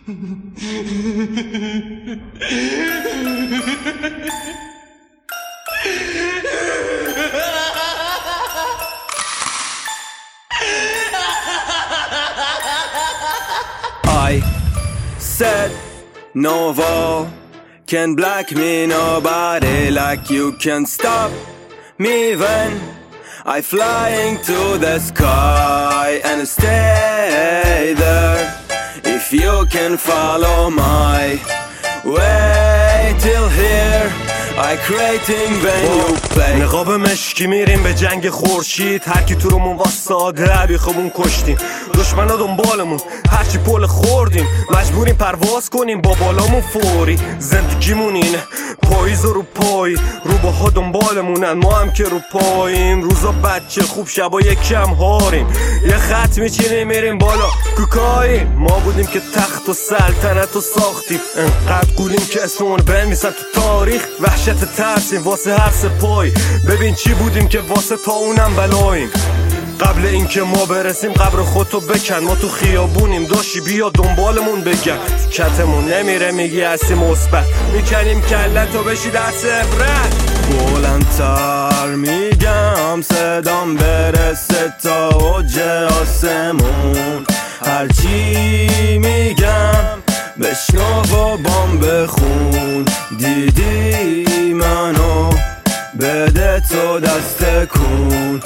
I said no wall can block me, nobody like you can stop me when I flying to the sky and stay there. If you can follow my way till here, I creating when you play. نقاب مشکی میریم به جنگ خورشید، هر کی تو رومون واساده عبی خوبون کشتیم، دشمنا دنبالمون هرچی پل خوردیم، مجبوریم پرواز کنیم با بالامون فوری. زندگیمون اینه پاییز رو پای، روباها دنبالمونن ما هم که رو پاییم. روزا بچه خوب شبا یکم هاریم، یه خط میچینیم میریم بالا کوکایی. ما بودیم که تخت و سلطنت رو ساختیم، انقدر گولیم که اسممون بنویسن تو تاریخ. وحشت ترسیم واسه هر سپای، ببین چی بودیم که واسه تا اونم بلاییم. قبل اینکه ما برسیم قبر خودتو بکن، ما تو خیابونیم داشی بیا دنبالمون بگن. کتمون نمیره میگی هستی مثبت، میکنیم کلتو بشی درس عبرت. بلندتر میگم صدام برسه تا اوج آسمون، هرچی میگم بشنو و بام بخون. دیدی منو بده تو دست کن،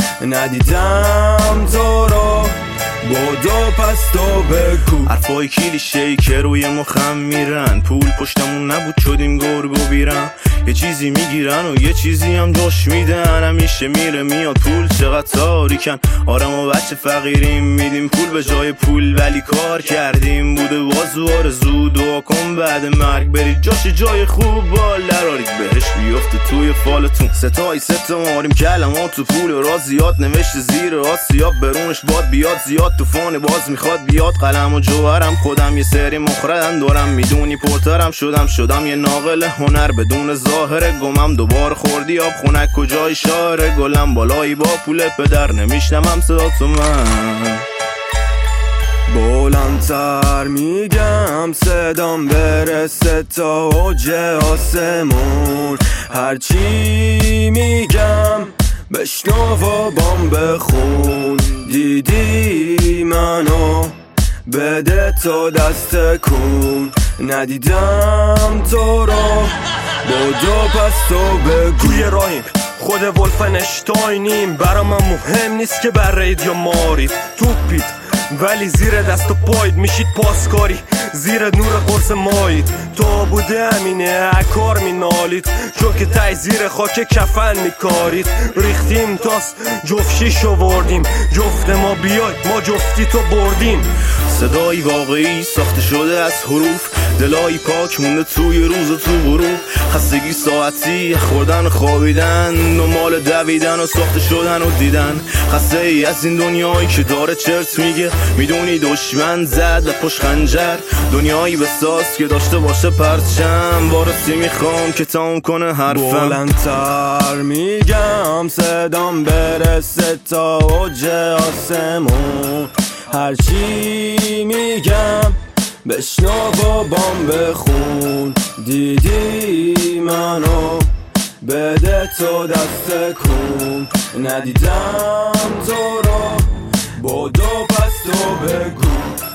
ندیدم تو رو بودو پس تو بگو. حرفای کلیشه‌ای که روی مخم میرن، پول پشتمون نبود شدیم گرگ و بیرن. یه چیزی میگیرن و یه چیزی هم جاش میدن، همیشه میره میاد پول چقدر تاریکن. آره ما بچه فقیریم میدیم پول به جای پول، ولی کار کردیم بوده بازو آرزو. دعا کن بعد مرگ برید جاش جای خوب بال درارید، بهش بیفته توی فالتون. ستایی ستا ماریم کلمات تو پول را زیاد، نوشته زیر آسیاب برونش باد بیاد زیاد. توفان باز میخواد بیاد، قلم و جوهرم خودم یه سری مخردم دارم، میدونی پرترم شدم یه ناقل هنر بدون ظاهر گمم. دوباره خوردی آب خونک کجای شاره گلم، بالایی با پول پدر نمیشنمم صدا تو من. بلندتر میگم صدام برسه تا اوج آسمون، هرچی میگم بشنو و بام بخون. دیدی منو بده تو دست کن، ندیدم تو رو بودو پس تو بگو. توی راهیم خود ولفنشتاینیم، برا من مهم نیست که بر رید یا مارید توپید، ولی زیر دست و پاید میشید پاسکاری، زیر نور قرص مایید. تو بوده امینه اکار مینالید، چون که تای زیر خاک کفن میکارید. ریختیم تاس جفشی شوردیم، جفت ما بیای ما جفتی تو بردیم. صدایی واقعی ساخته شده از حروف، دلایی پاک مونده توی روز و تو غروب. خستگی ساعتی خوردن و خوابیدن، نمال دویدن و ساخته شدن و دیدن. خسته ای از این دنیایی که داره چرت میگه، میدونی دشمن زد و پشت خنجر. دنیایی بساز که داشته باشه پرچم، وارسی میخوام که تموم کنه حرفم. بلندتر میگم صدام برسه تا اوج آسمون، هرچی میگم بشنو و بام بخون. دیدی منو بده تو دست کن، ندیدم تو رو بودو پس تو بگو.